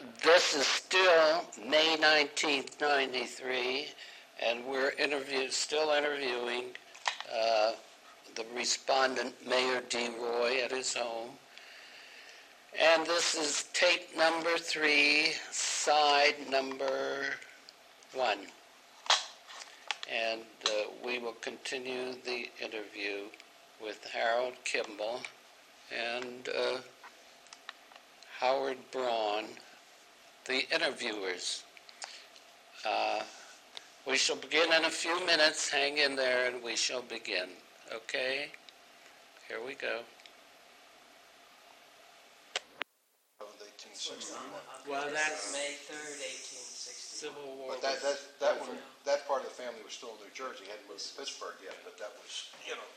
This is still May 19th, 93, and we're still interviewing the respondent, Mayor D. Roy, at his home. And this is tape number 3, side number 1. And we will continue the interview with Harold Kimball and Howard Braun, the interviewers. We shall begin in a few minutes. Hang in there and we shall begin. Okay? Here we go. Well, that's May 3rd, 1860. Civil War. But that part of the family was still in New Jersey. Hadn't moved to Pittsburgh yet. But that was,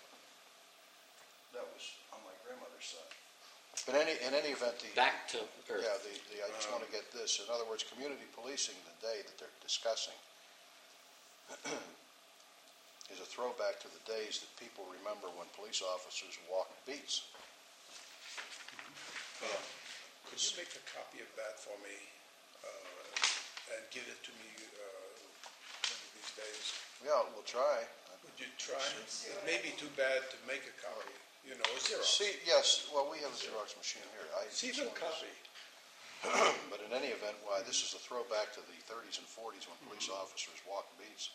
that was on my grandmother's side. But in any event, back to Earth. Yeah, I just want to get this. In other words, community policing today that they're discussing is a throwback to the days that people remember when police officers walked beats. Could you make a copy of that for me and give it to me one of these days? Yeah, we'll try. Would you try? It may be too bad to make a copy. You know, a Xerox. Yes, well, we have a Xerox machine here. See the copy. But in any event, this is a throwback to the 30s and 40s when police officers walked beats.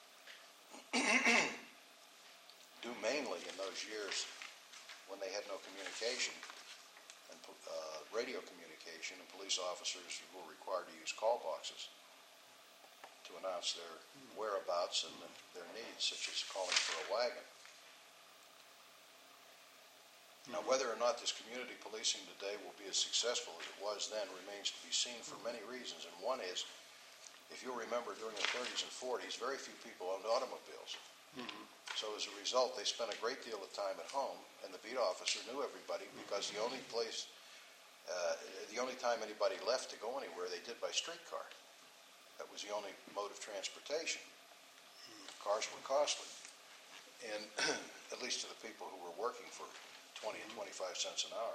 Due mainly in those years when they had no communication and radio communication, and police officers were required to use call boxes to announce their whereabouts and their needs, such as calling for a wagon. Now, whether or not this community policing today will be as successful as it was then remains to be seen for many reasons. And one is, if you'll remember, during the 30s and 40s, very few people owned automobiles. So as a result, they spent a great deal of time at home, and the beat officer knew everybody because the only time anybody left to go anywhere, they did by streetcar. That was the only mode of transportation. Cars were costly, and at least to the people who were working for 20 and 25 cents an hour.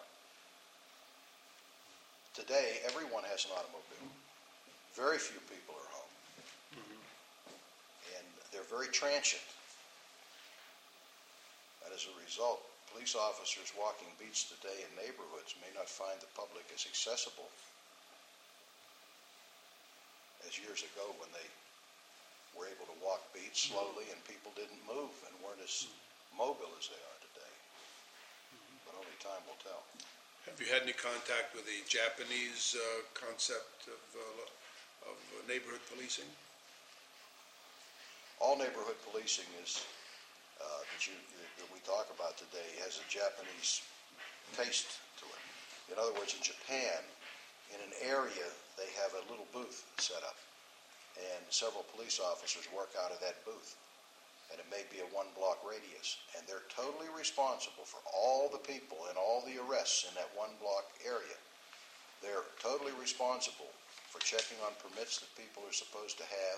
Today, everyone has an automobile. Very few people are home. And they're very transient. And as a result, police officers walking beats today in neighborhoods may not find the public as accessible as years ago when they were able to walk beats slowly and people didn't move and weren't as mobile as they are today. But only time will tell. Have you had any contact with the Japanese concept of neighborhood policing? All neighborhood policing is that we talk about today has a Japanese taste to it. In other words, in Japan, in an area, they have a little booth set up, and several police officers work out of that booth. And it may be a 1-block radius, and they're totally responsible for all the people and all the arrests in that 1-block area. They're totally responsible for checking on permits that people are supposed to have,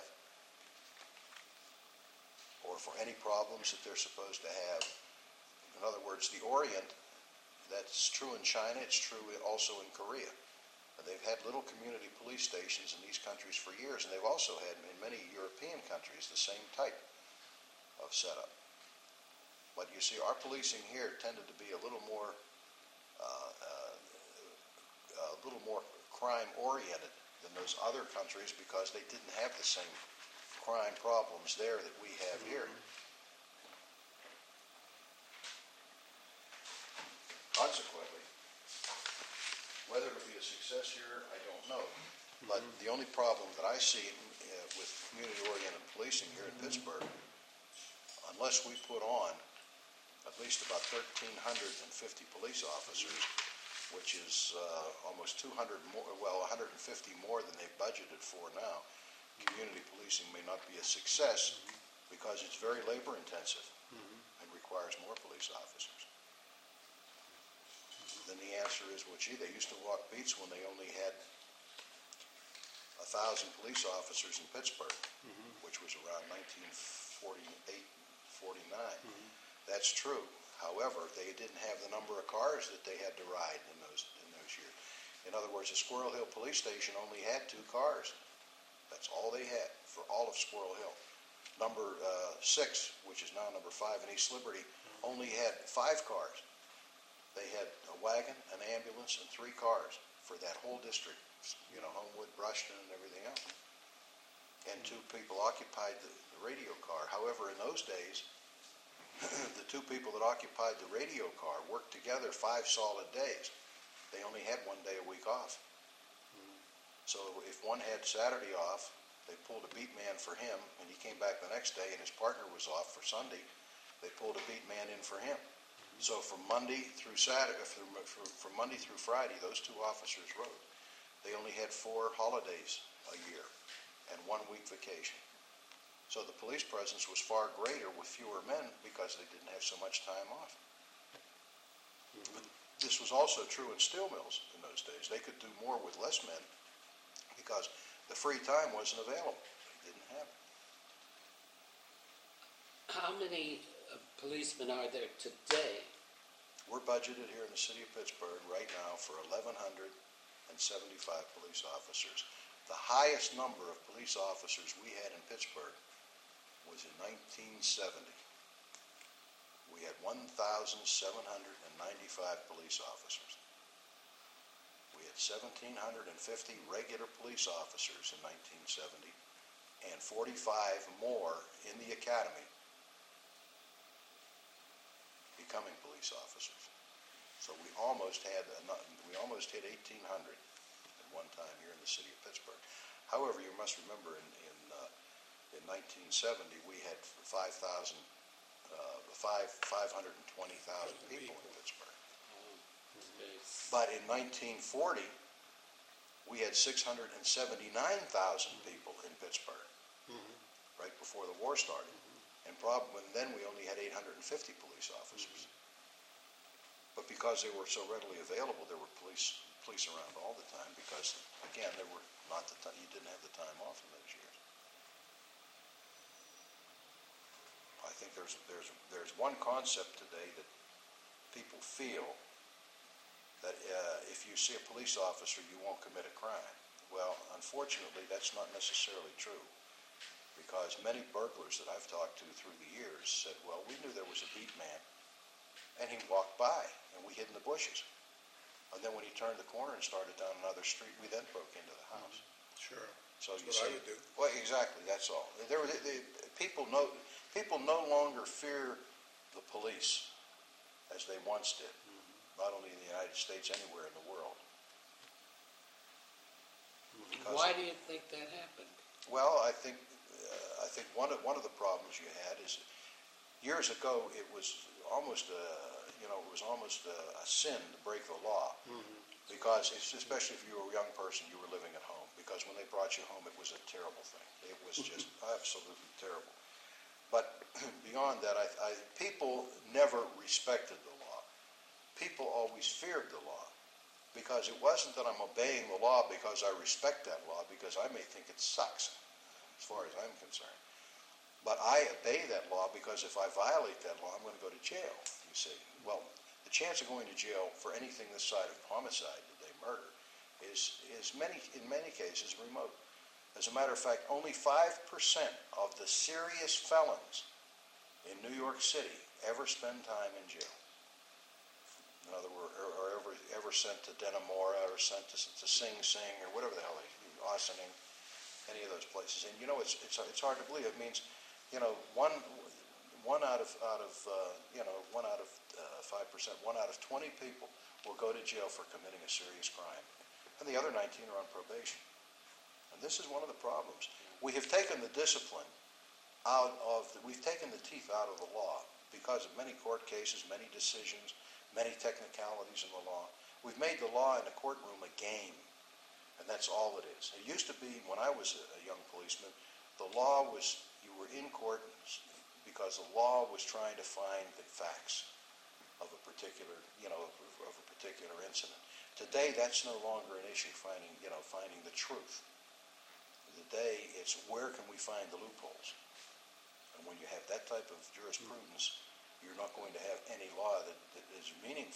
or for any problems that they're supposed to have. In other words, the Orient, that's true in China, it's true also in Korea. They've had little community police stations in these countries for years, and they've also had in many European countries the same type of setup. But you see, our policing here tended to be a little more crime-oriented than those other countries because they didn't have the same crime problems there that we have here. Consequently, whether it'll be a success here, I don't know. But the only problem that I see with community-oriented policing here in Pittsburgh, unless we put on at least about 1,350 police officers, which is almost 200 more, 150 more than they've budgeted for now, community policing may not be a success because it's very labor-intensive and requires more police officers. Then the answer is, well, gee, they used to walk beats when they only had 1,000 police officers in Pittsburgh, which was around 1948, 49. That's true. However, they didn't have the number of cars that they had to ride in those years. In other words, the Squirrel Hill Police Station only had 2 cars. That's all they had for all of Squirrel Hill. Number 6, which is now number 5 in East Liberty, only had 5 cars. They had a wagon, an ambulance, and 3 cars for that whole district. You know, Homewood, Rushton, and everything else. And 2 people occupied the radio car. However, in those days, the 2 people that occupied the radio car worked together 5 solid days. They only had 1 day a week off. So if one had Saturday off, they pulled a beat man for him, and he came back the next day, and his partner was off for Sunday. They pulled a beat man in for him. So from Monday through Saturday, from Monday through Friday, those 2 officers rode. They only had 4 holidays a year and 1 week vacation. So the police presence was far greater with fewer men because they didn't have so much time off. But this was also true in steel mills in those days. They could do more with less men because the free time wasn't available. They didn't have it. How many policemen are there today? We're budgeted here in the city of Pittsburgh right now for 1,175 police officers. The highest number of police officers we had in Pittsburgh was in 1970. We had 1,795 police officers. We had 1,750 regular police officers in 1970 and 45 more in the academy becoming police officers. So we almost hit 1,800 at one time here in the city of Pittsburgh. However, you must remember in 1970 we had 520,000 people in Pittsburgh. But in 1940 we had 679,000 people in Pittsburgh, right before the war started. And then we only had 850 police officers. But because they were so readily available, there were police around all the time because, again, there were not the time, you didn't have the time off in those years. I think there's one concept today that people feel that if you see a police officer, you won't commit a crime. Well, unfortunately, that's not necessarily true. Because many burglars that I've talked to through the years said, well, we knew there was a beat man, and he walked by, and we hid in the bushes. And then when he turned the corner and started down another street, we then broke into the house. Sure. So That's you what see, I would do. well, exactly, that's all. People no longer fear the police as they once did, not only in the United States, anywhere in the world. Because Why do you think that happened? Well, I think one of the problems you had is years ago it was almost a sin to break the law, because especially if you were a young person, you were living at home. Because when they brought you home, it was a terrible thing. It was just absolutely terrible. But beyond that, people never respected the law. People always feared the law. Because it wasn't that I'm obeying the law because I respect that law, because I may think it sucks, as far as I'm concerned. But I obey that law because if I violate that law, I'm going to go to jail, you see. Well, the chance of going to jail for anything this side of homicide that they murder is in many cases remote. As a matter of fact, only 5% of the serious felons in New York City ever spend time in jail. In other words, or ever sent to Denimora or sent to Sing Sing or whatever the hell Ossining, any of those places. And you know, it's hard to believe. It means, you know, one out of 5%, 1 out of 20 people will go to jail for committing a serious crime, and the other 19 are on probation. And this is one of the problems. We have taken the discipline we've taken the teeth out of the law because of many court cases, many decisions, many technicalities in the law. We've made the law in the courtroom a game, and that's all it is. It used to be, when I was a young policeman, the law was, you were in court because the law was trying to find the facts of a particular, of a particular incident. Today, that's no longer an issue, finding the truth. Today, it's where can we find the loopholes? And when you have that type of jurisprudence, you're not going to have any law that is meaningful. And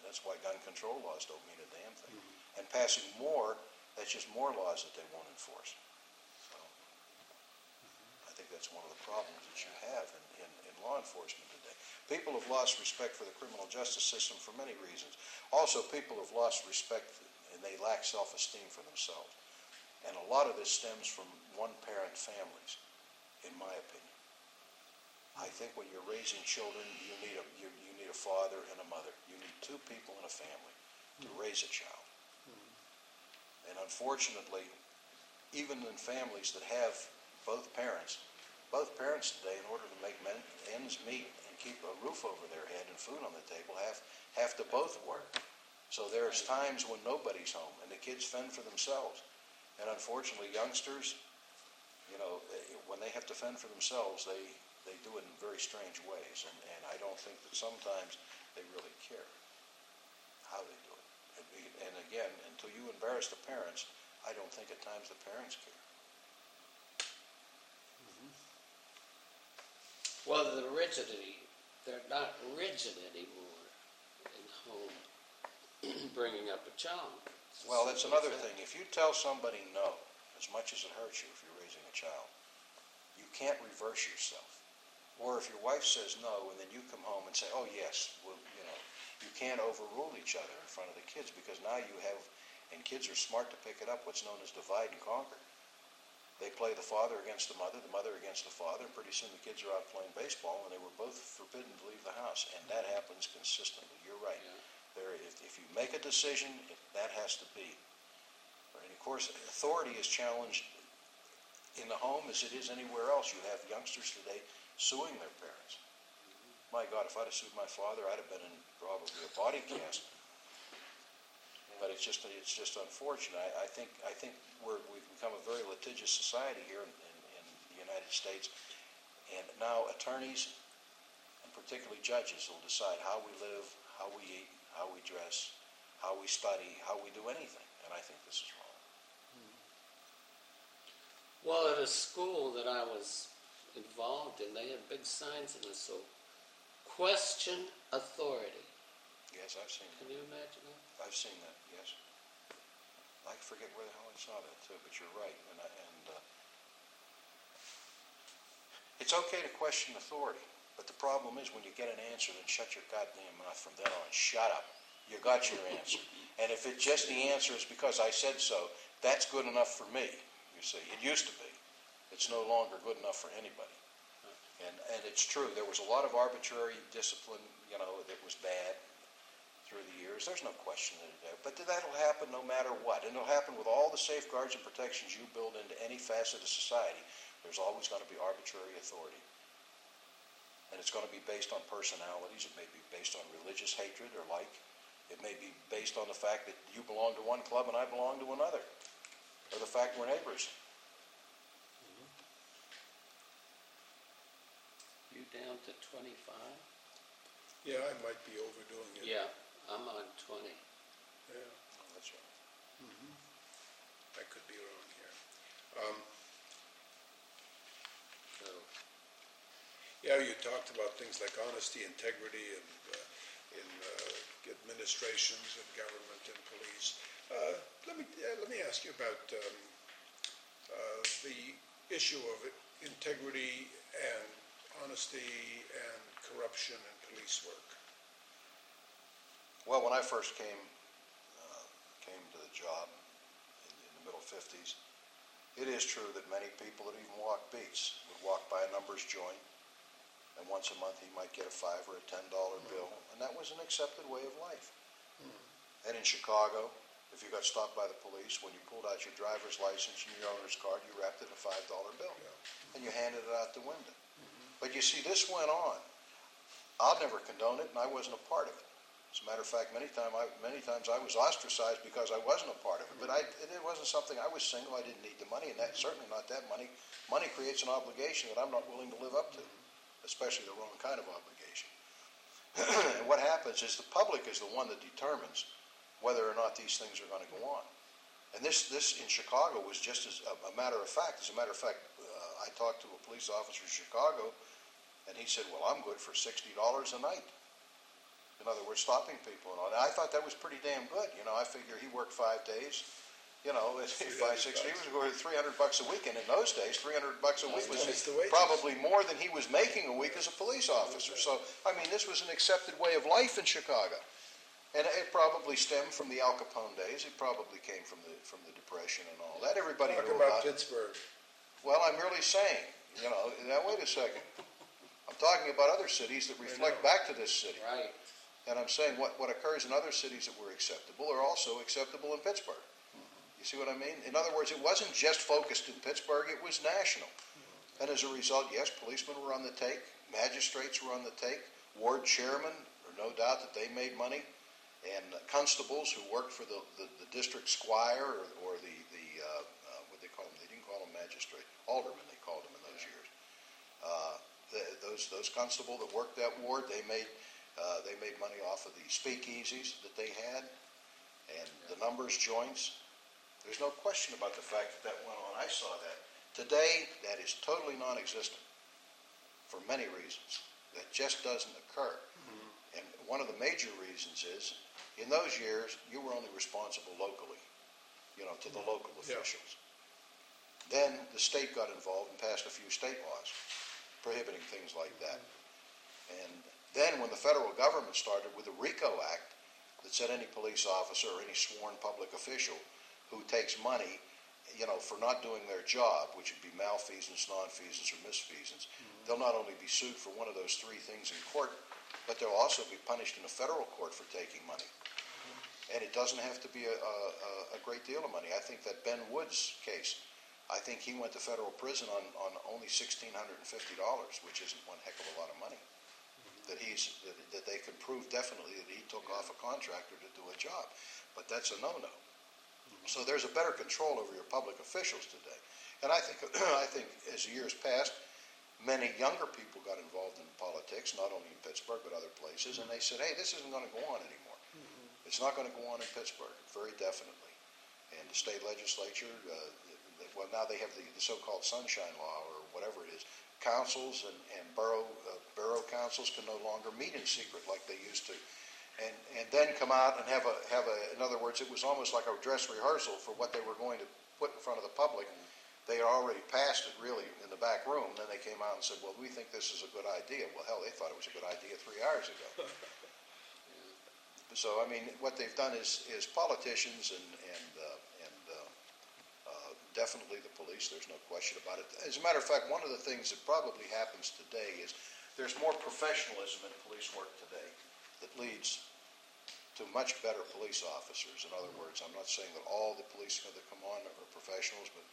That's why gun control laws don't mean a damn thing. And passing more, that's just more laws that they won't enforce. So I think that's one of the problems that you have in law enforcement today. People have lost respect for the criminal justice system for many reasons. Also, people have lost respect and they lack self-esteem for themselves. And a lot of this stems from one-parent families, in my opinion. I think when you're raising children, you need a father and a mother. You need two people in a family to raise a child. And unfortunately, even in families that have both parents today, in order to make ends meet and keep a roof over their head and food on the table, have to both work. So there's times when nobody's home and the kids fend for themselves. And unfortunately, youngsters, when they have to fend for themselves, they do it in very strange ways. And I don't think that sometimes they really care how they do it. And again, until you embarrass the parents, I don't think at times the parents care. Well, they're not rigid anymore in home bringing up a child. Well, that's another thing. If you tell somebody no, as much as it hurts you if you're raising a child, you can't reverse yourself. Or if your wife says no, and then you come home and say, oh, yes, well, you can't overrule each other in front of the kids, because now you have, and kids are smart to pick it up, what's known as divide and conquer. They play the father against the mother against the father, and pretty soon the kids are out playing baseball, and they were both forbidden to leave the house. And that happens consistently. You're right. Yeah. If you make a decision, that has to be. And of course, authority is challenged in the home as it is anywhere else. You have youngsters today suing their parents. My God, if I'd have sued my father, I'd have been in probably a body cast. But it's just unfortunate. I think we've become a very litigious society here in the United States, and now attorneys and particularly judges will decide how we live, how we eat, how we dress, how we study, how we do anything. And I think this is wrong. Well, at a school that I was involved in, they had big signs in the school. Question authority. Yes, I've seen that. Can you imagine that? I've seen that, yes. I forget where the hell I saw that too, but you're right. It's okay to question authority, but the problem is when you get an answer, then shut your goddamn mouth from then on. Shut up. You got your answer. And if it's just the answer is because I said so, that's good enough for me, you see. It used to be. It's no longer good enough for anybody. And it's true. There was a lot of arbitrary discipline, that was bad through the years. There's no question that but that'll happen no matter what. And it'll happen with all the safeguards and protections you build into any facet of society. There's always going to be arbitrary authority. And it's going to be based on personalities. It may be based on religious hatred or like. It may be based on the fact that you belong to one club and I belong to another. Or the fact we're neighbors. You down to 25? Yeah, I might be overdoing it. Yeah, I'm on 20. Yeah, Oh, that's right. I could be wrong here. So, Yeah, you talked about things like honesty, integrity, and in administrations and government and police. Let me ask you about the issue of integrity and honesty and corruption in police work. Well, when I first came to the job in the middle 50s, it is true that many people that even walk beats would walk by a numbers joint, and once a month he might get a $5 or a $10 bill, and that was an accepted way of life. And in Chicago, if you got stopped by the police, when you pulled out your driver's license and your owner's card, you wrapped it in a $5 bill, and you handed it out the window. But you see, this went on. I'll never condone it, and I wasn't a part of it. As a matter of fact, many times I was ostracized because I wasn't a part of it. But it wasn't something. I was single. I didn't need the money, and that's certainly not that money. Money creates an obligation that I'm not willing to live up to, especially the wrong kind of obligation. And what happens is the public is the one that determines whether or not these things are going to go on. And this in Chicago was just as a matter of fact. As a matter of fact, I talked to a police officer in Chicago, and he said, well, I'm good for $60 a night. In other words, stopping people and all that. I thought that was pretty damn good. I figure he worked 5 days. 5, 6, he was worth $300 a week, and in those days, $300 a week was That's the wages. probably more than he was making a week as a police officer. So, this was an accepted way of life in Chicago, and it probably stemmed from the Al Capone days. It probably came from the Depression and all that. Everybody Talk knew about about it. Pittsburgh. Well, I'm merely saying, now wait a second. I'm talking about other cities that reflect back to this city. Right. And I'm saying what occurs in other cities that were acceptable are also acceptable in Pittsburgh. You see what I mean? In other words, it wasn't just focused in Pittsburgh, it was national. And as a result, yes, policemen were on the take, magistrates were on the take, ward chairmen, no doubt that they made money, and constables who worked for the district squire or the what they call them, they didn't call them magistrate, aldermen they called them in those years. Those constable that worked that ward, they made money off of the speakeasies that they had and the numbers joints. There's no question about the fact that went on. I saw that. Today, that is totally non-existent for many reasons. That just doesn't occur. And one of the major reasons is, in those years, you were only responsible locally, to the local officials. Then the state got involved and passed a few state laws prohibiting things like that. And then when the federal government started with the RICO Act that said any police officer or any sworn public official who takes money, for not doing their job, which would be malfeasance, nonfeasance, or misfeasance, they'll not only be sued for one of those three things in court, but they'll also be punished in a federal court for taking money. And it doesn't have to be a great deal of money. I think that Ben Woods case, I think he went to federal prison on only $1,650, which isn't one heck of a lot of money. That they could prove definitely that he took off a contractor to do a job. But that's a no-no. So there's a better control over your public officials today. And I think as the years passed, many younger people got involved in politics, not only in Pittsburgh but other places, and they said, hey, this isn't going to go on anymore. It's not going to go on in Pittsburgh, very definitely. And the state legislature, now they have the so-called Sunshine Law or whatever it is. Councils and borough councils can no longer meet in secret like they used to. And then come out and have in other words, it was almost like a dress rehearsal for what they were going to put in front of the public. They had already passed it, really, in the back room. Then they came out and said, well, we think this is a good idea. Well, hell, they thought it was a good idea 3 hours ago. So, what they've done is politicians and definitely the police, there's no question about it. As a matter of fact, one of the things that probably happens today is there's more professionalism in police work today that leads to much better police officers. In other words, I'm not saying that all the police that come on are professionals, but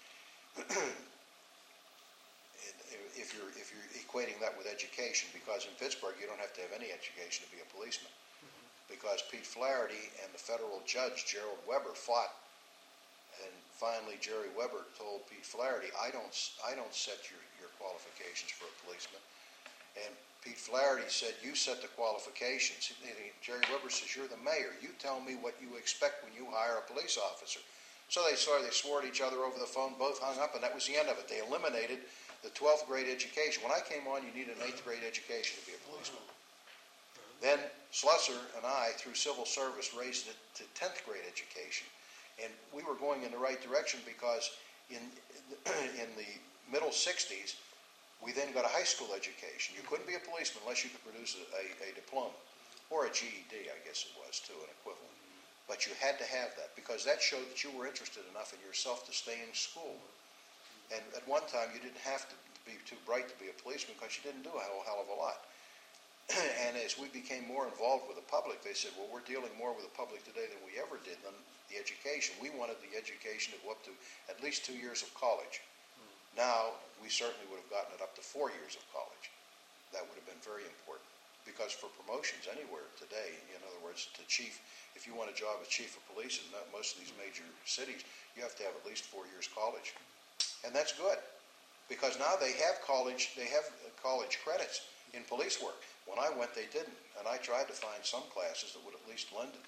if you're equating that with education, because in Pittsburgh you don't have to have any education to be a policeman, because Pete Flaherty and the federal judge Gerald Weber fought, and finally Jerry Weber told Pete Flaherty, I don't set your qualifications for a policeman. And Pete Flaherty said, you set the qualifications. Jerry Weber says, you're the mayor. You tell me what you expect when you hire a police officer. So they swore at each other over the phone, both hung up, and that was the end of it. They eliminated the 12th grade education. When I came on, you needed an 8th grade education to be a policeman. Then Slusser and I, through civil service, raised it to 10th grade education. And we were going in the right direction because in the middle 60s, we then got a high school education. You couldn't be a policeman unless you could produce a diploma, or a GED, I guess it was, too, an equivalent. But you had to have that because that showed that you were interested enough in yourself to stay in school. And at one time, you didn't have to be too bright to be a policeman because you didn't do a hell of a lot. And as we became more involved with the public, they said, well, we're dealing more with the public today than we ever did than the education. We wanted the education to go up to at least 2 years of college. Now, we certainly would have gotten it up to 4 years of college. That would have been very important. Because for promotions anywhere today, in other words, to chief, if you want a job as chief of police in most of these major cities, you have to have at least 4 years college. And that's good. Because now they have college credits in police work. When I went, they didn't. And I tried to find some classes that would at least lend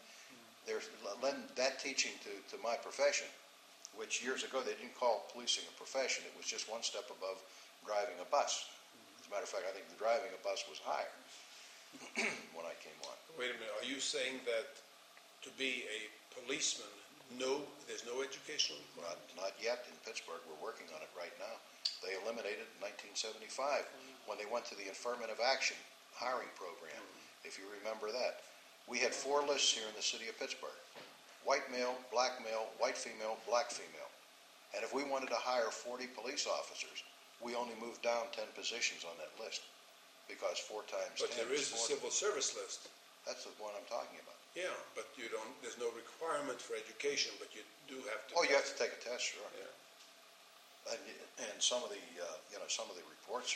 that teaching to my profession, which years ago they didn't call policing a profession. It was just one step above driving a bus. As a matter of fact, I think the driving a bus was higher. when I came on. Wait a minute, are you saying that to be a policeman, there's no educational requirement? Not yet in Pittsburgh. We're working on it right now. They eliminated it in 1975 when they went to the affirmative action hiring program, if you remember that. We had 4 lists here in the city of Pittsburgh: white male, black male, white female, black female. And if we wanted to hire 40 police officers, we only moved down 10 positions on that list, because 4 times 10 But there is a 40. civil service list. That's the one I'm talking about. Yeah, but there's no requirement for education, but you do have to. Oh, you have to take a test, sure. Yeah. And some of the some of the reports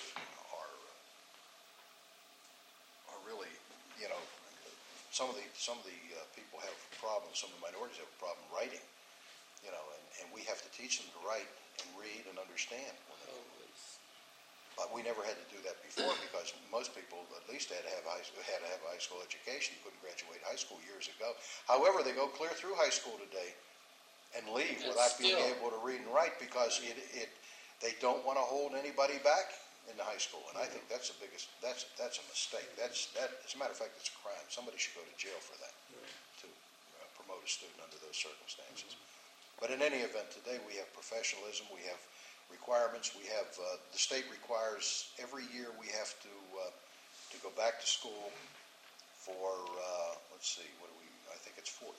are really, some of the people have problems. Some of the minorities have a problem writing, and we have to teach them to write and read and understand. Always. But we never had to do that before, because most people at least had to have a high school education. You couldn't graduate high school years ago. However, they go clear through high school today and leave And without being still. able to read and write, because they don't want to hold anybody back in the high school. And I think that's the biggest. That's a mistake. As a matter of fact, it's a crime. Somebody should go to jail for that, to promote a student under those circumstances. But in any event, today we have professionalism. We have requirements. We have the state requires every year we have to go back to school for let's see, what do we? I think it's for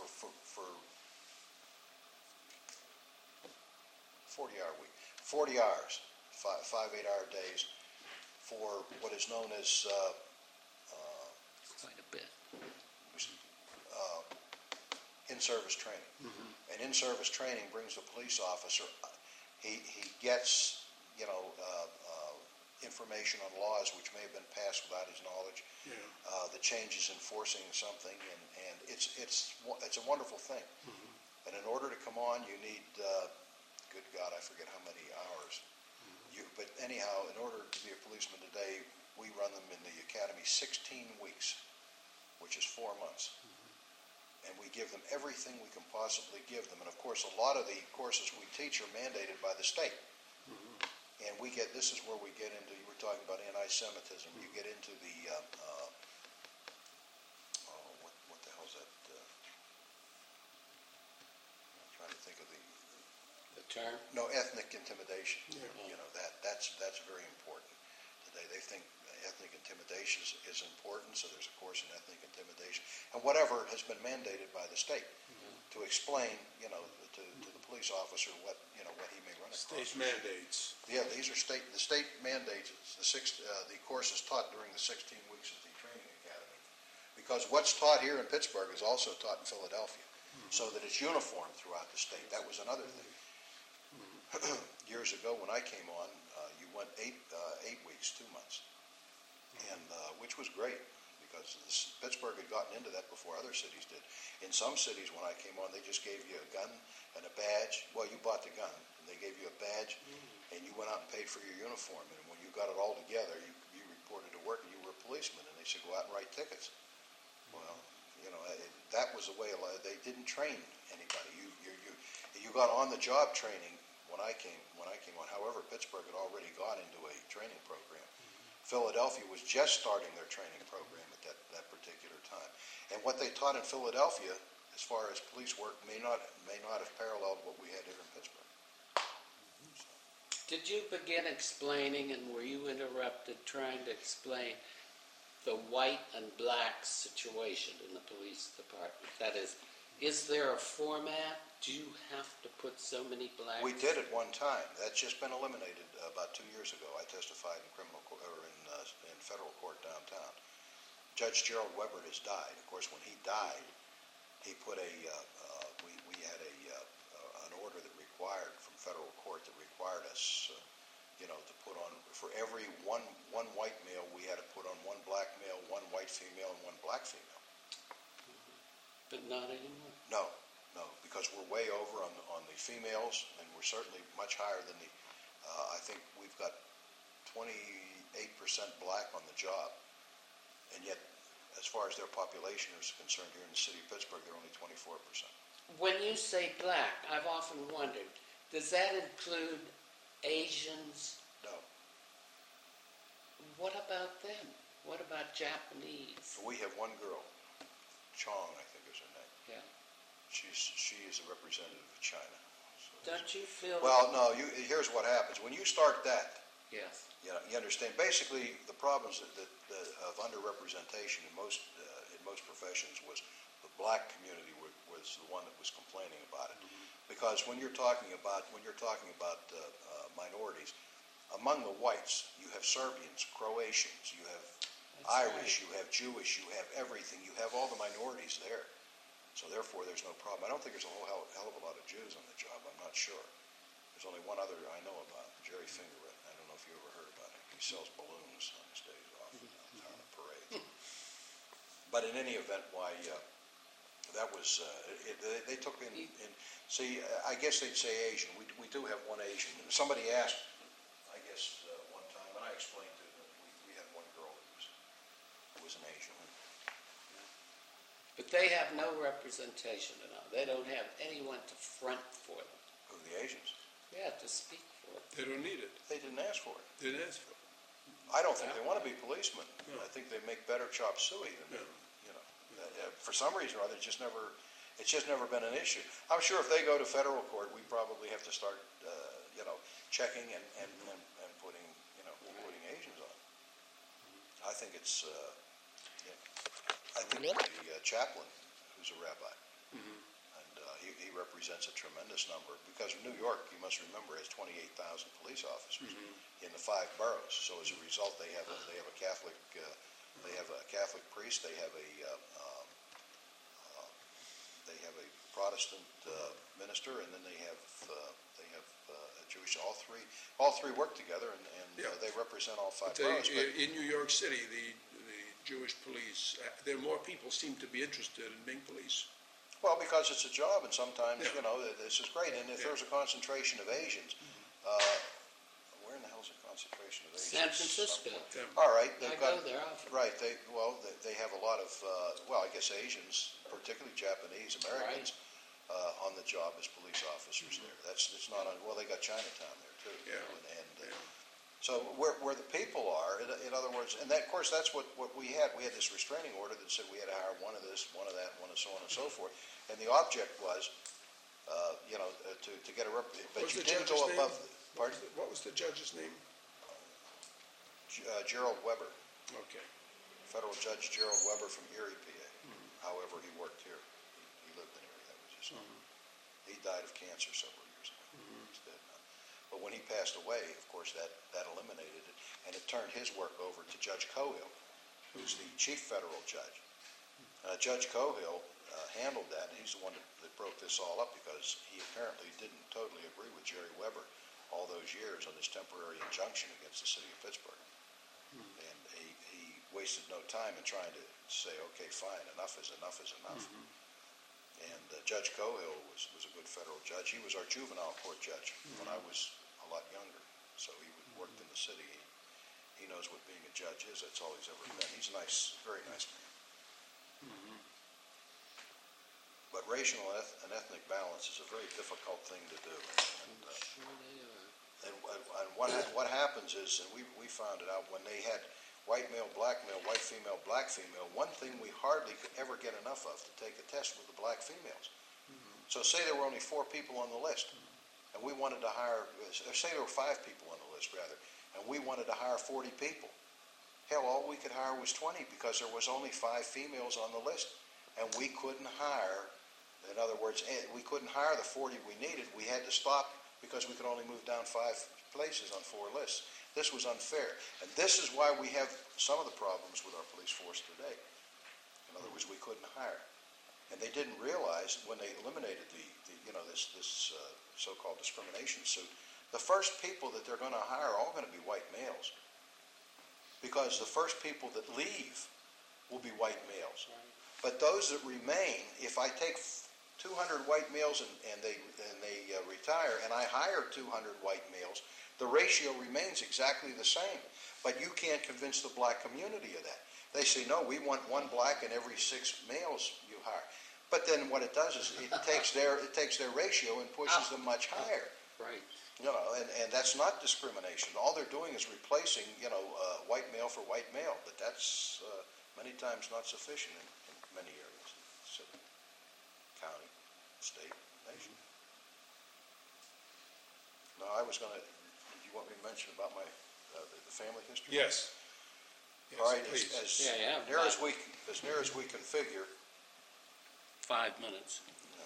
40-hour week, 40 hours, 5 8-hour days for what is known as Quite a bit. in-service training. And in-service training brings the police officer. He gets information on laws which may have been passed without his knowledge. Yeah. The changes enforcing something, and it's a wonderful thing. And in order to come on, you need good God, I forget how many hours. But anyhow, in order to be a policeman today, we run them in the academy 16 weeks, which is 4 months. And we give them everything we can possibly give them. And of course, a lot of the courses we teach are mandated by the state. And this is where we get into, you were talking about anti-Semitism. You get into the, what the hell's that? I'm trying to think of The term? no, ethnic intimidation. Yeah. That's very important today. They think ethnic intimidation is important, so there's a course in ethnic intimidation. And whatever has been mandated by the state to explain, to the police officer what he may run across. State mandates. Yeah, these are the state mandates. The course is taught during the 16 weeks of the training academy, because what's taught here in Pittsburgh is also taught in Philadelphia, so that it's uniform throughout the state. That was another thing. Years ago, when I came on, you went 8 weeks, 2 months, and which was great, because Pittsburgh had gotten into that before other cities did. In some cities, when I came on, they just gave you a gun and a badge. Well, you bought the gun, and they gave you a badge, and you went out and paid for your uniform. And when you got it all together, you reported to work, and you were a policeman, and they said, go out and write tickets. Well, that was the way they didn't train anybody. You got on-the-job training when I came on. However, Pittsburgh had already gone into a training program. Philadelphia was just starting their training program at that particular time. And what they taught in Philadelphia, as far as police work, may not have paralleled what we had here in Pittsburgh. Did you begin explaining, and were you interrupted trying to explain the white and black situation in the police department? That is there a format? Do you have to put so many blacks? We did at one time. That's just been eliminated about 2 years ago. I testified in in federal court downtown. Judge Gerald Weber has died. Of course, when he died, he put we had an order that required from federal court that required us, to put on, for every one white male, we had to put on 1 black male, 1 white female, and 1 black female. But not anymore. No, because we're way over on the females, and we're certainly much higher than the. I think we've got 28% black on the job, and yet, as far as their population is concerned, here in the city of Pittsburgh, they're only 24%. When you say black, I've often wondered, does that include Asians? No, What about them? What about Japanese? We have one girl, Chong, I think is her name. Yeah. She is a representative of China. So Don't you feel? well, no. Here's what happens when you start that. Yes. You understand. Basically, the problems of underrepresentation in most professions was the black community was the one that was complaining about it. Because when you're talking about minorities, among the whites, you have Serbians, Croatians, you have Irish, you have Jewish, you have everything. You have all the minorities there. So therefore, there's no problem. I don't think there's a whole hell of a lot of Jews on the job. I'm not sure. There's only one other I know about, Jerry Fingerett. I don't know if you ever heard about him. He sells balloons on his days off on a parade. But in any event, why that was they took in. See, I guess they'd say Asian. We do have one Asian. Somebody asked, I guess one time, and I explained to them we had one girl who was an Asian. But they have no representation at all. They don't have anyone to front for them. Who, the Asians? Yeah, to speak for them. They don't need it. They didn't ask for it. They didn't ask for it. I don't think they want to be policemen. No. I think they make better chop suey than No. for some reason or other, it's just never been an issue. I'm sure if they go to federal court, we probably have to start, checking and putting, putting Asians on. I think it's, I think the chaplain, who's a rabbi, and he represents a tremendous number, because New York, you must remember, has 28,000 police officers in the 5 boroughs. So as a result, they have a Catholic priest, they have a Protestant minister, and then they have a Jewish. All three work together, and Yeah. they represent all 5 But boroughs. But in New York City, the Jewish police, there are more people seem to be interested in being police. well, because it's a job, and sometimes Yeah. this is great. And if Yeah. there's a concentration of Asians, where in the hell's a concentration of Asians? San Francisco. Yeah. All right, I they've go got there often. right. They have a lot of I guess Asians, particularly Japanese Americans, on the job as police officers there. It's not well. They got Chinatown there too. Yeah. And so where the people are, in other words, and that, of course, that's what we had. We had this restraining order that said we had to hire one of this, one of that, one of so on and so forth. And the object was, to get a rep. But What's you the didn't judge's go name? above. Pardon? What was the judge's name? Gerald Weber, Okay. federal judge Gerald Weber from Erie, PA. However, he worked here. He lived in Erie. That was his. He died of cancer several years ago. He's dead now. But when he passed away, of course, that eliminated it, and it turned his work over to Judge Cohill, who's the chief federal judge. Judge Cohill handled that, and he's the one that broke this all up, because he apparently didn't totally agree with Jerry Weber all those years on this temporary injunction against the city of Pittsburgh. And he wasted no time in trying to say, okay, fine, enough is enough is enough. And Judge Cohill was a good federal judge. He was our juvenile court judge when I was a lot younger. So he worked in the city. He knows what being a judge is. That's all he's ever been. He's a nice, very nice man. But racial and ethnic balance is a very difficult thing to do. Sure they are. And what happens is, and we found it out when they had white male, black male, white female, black female. One thing we hardly could ever get enough of to take a test were the black females. So say there were only 4 people on the list, and we wanted to hire, or say there were 5 people on the list rather, and we wanted to hire 40 people. Hell, all we could hire was 20, because there was only 5 females on the list, and we couldn't hire. In other words, we couldn't hire the 40 we needed. We had to stop because we could only move down 5 places on 4 lists. This was unfair. And this is why we have some of the problems with our police force today. In other words, we couldn't hire. And they didn't realize when they eliminated this so-called discrimination suit, the first people that they're going to hire are all going to be white males. Because the first people that leave will be white males. But those that remain, if I take 200 white males and they retire, and I hire 200 white males, the ratio remains exactly the same. But you can't convince the black community of that. They say, no, we want 1 black in every 6 males you hire. But then what it does is it takes their ratio and pushes them much higher. right. And that's not discrimination. All they're doing is replacing, white male for white male, but that's many times not sufficient in many areas, city, county, state, nation. No, I was gonna, did you want me to mention about my, the family history? Yes. Yes, All right, please. Yeah, as near as we can figure, 5 minutes.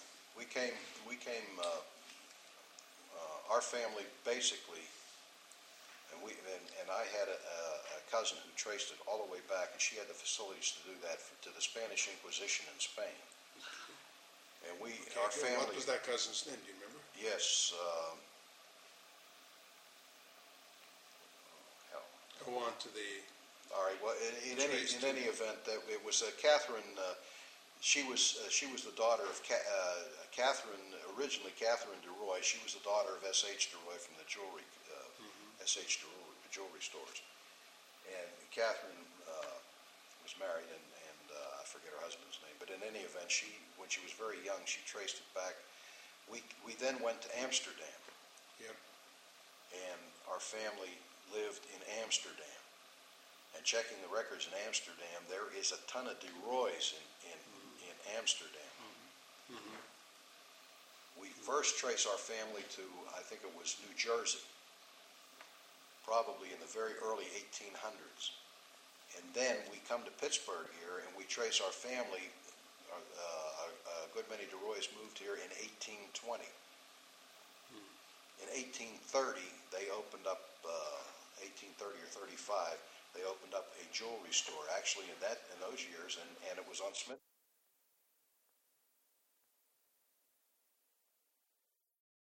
our family basically, and I had a cousin who traced it all the way back, and she had the facilities to do that to the Spanish Inquisition in Spain. And our Okay, family. what was that cousin's name, do you remember? Yes, hell. Go on to the, All right. Well, in any event, that it was Catherine. She was the daughter of Catherine. Originally, Catherine DeRoy. She was the daughter of S.H. DeRoy from the jewelry S.H. DeRoy jewelry stores. And Catherine was married, and I forget her husband's name. But in any event, when she was very young, she traced it back. We then went to Amsterdam. yep, And our family lived in Amsterdam. And checking the records in Amsterdam, there is a ton of DeRoys in Amsterdam. We first trace our family to, I think it was New Jersey, probably in the very early 1800s. And then we come to Pittsburgh here, and we trace our family. A good many DeRoys moved here in 1820. In 1830, they opened up, 1830 or 35, they opened up a jewelry store, actually in those years, and it was on Smith